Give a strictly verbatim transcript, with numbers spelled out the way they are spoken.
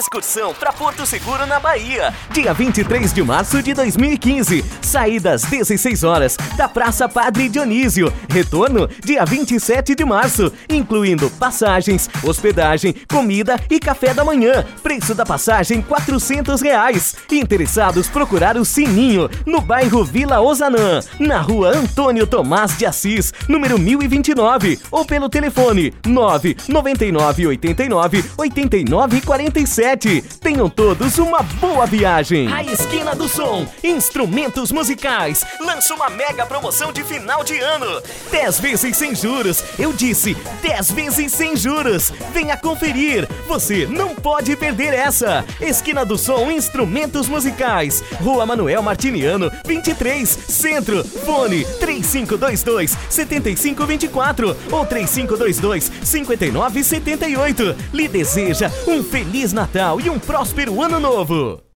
Excursão para Porto Seguro, na Bahia. Dia vinte e três de março de dois mil e quinze. Saída às dezesseis horas da Praça Padre Dionísio. Retorno dia vinte e sete de março, incluindo passagens, hospedagem, comida e café da manhã. Preço da passagem quatrocentos reais. Interessados procurar o Sininho no bairro Vila Ozanã, na rua Antônio Tomás de Assis, número mil e vinte e nove, ou pelo telefone nove nove nove oito nove oito nove quatro sete. Tenham todos uma boa viagem. A Esquina do Som, instrumentos musicais, lança uma mega promoção de final de ano. dez vezes sem juros. Eu disse dez vezes sem juros. Venha conferir. Você não pode perder essa. Esquina do Som, instrumentos musicais. Rua Manuel Martiniano, vinte e três, Centro. Fone três cinco dois dois, sete cinco dois quatro ou três cinco dois dois, cinco nove sete oito. Lhe deseja um Feliz Natal e um próspero Ano Novo.